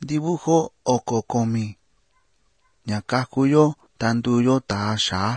dibujo oko komi. Ña kakuyo tanduyo taa xaa.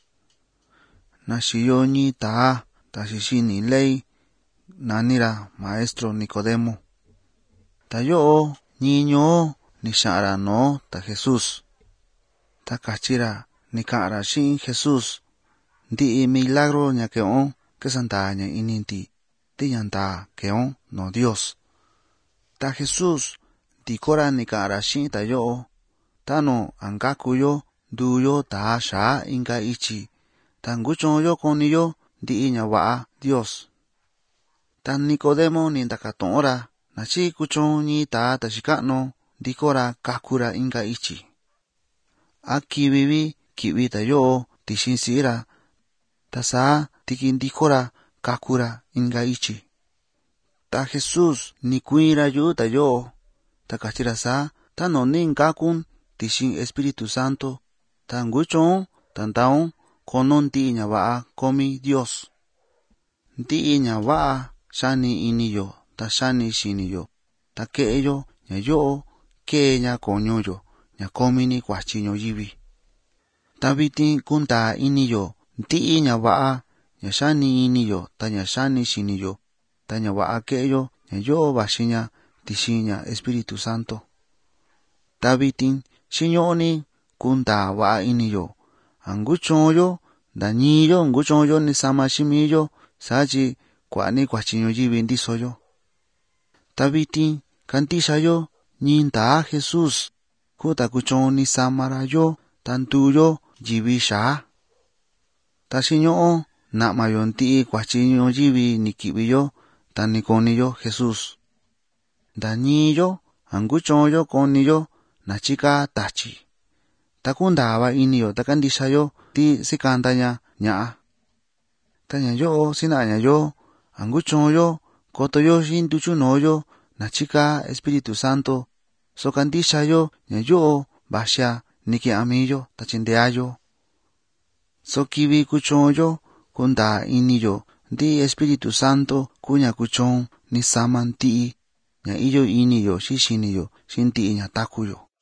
Naxiyo ñi taa taxixini ley nanira maestro Nicodemo. Tayo'o ñiño ni xa'ra no ta Jesus. Ta kachira ni ka'ra xi'in Jesus. Ndi'i milagro ña ke'on kesantaa ña ininti ti ñantaa ke'on no Dios. Ta Jesus ndikora ni ka'ra xi'in tayo'o. Tano ankakuyo nduyo taa xaa inka ichi. Ta nguchonyo koniyo ndi'i ña va'a Dios. Ta Nicodemo ni ndakato'ora nachi kuchon ñi taa taxika'nu ndikora kakura inka ichi. A kivivi ki'vi tayo'o tixin si'ira. Ta saa tiki ndikora kakura inka ichi. Ta Jesus ni kui'ra yu'u tayo'o. Ta kachira saa tano ni nkakun tixin Espíritu Santo. Ta nguchon tantaon konon ndi'i ña va'a komi Dios. Ndi'i ña va'a xani iniyo ta xani xiniyo. Ta ke'eyo ña yo'o kee ña koñuyo ña komi ni kuachi ñuyivi. Ta vitin kuntaa iniyo ndi'i ña va'a ña xani iniyo ta ña xani xiniyo ta ña va'a ke'eyo ña yo'o vaxi ña tixin ña Espíritu Santo. Ta vitin xiño'oni kuntaa va'a iniyo. Anguchonyo ndañiyo nguchonyo ni sama ximiyo sachi kua'a ni kuachi ñuyivi ndisoyo. Ta vitin kantixayo ñintaa Jesus kuta kuchon ni samara yo ta nduyo yivi xaa. Ta xiño'o na'mayo ndi'i kuachi ñuyivi ni ki'viyo ta ni koniyo Jesus. Ndañiyo anguchonyo koniyo na chika tachi. Ta kundaa iniyo ta kantixayo ti sikanta ña ña'a. Ta ña yo'o sina'a ña yo anguchonyo kotoyo xin nduchunoyo na chika Espíritu Santo. So kantixayo ña yo'o vaxia niki'amiyo ta chindeayo. So kivi kuchonyo kundaa iniyo ndi Espíritu Santo kuña kuchon ni sama nti'i ña iyo iniyo xi xiniyo xi ndi'i ña takuyo.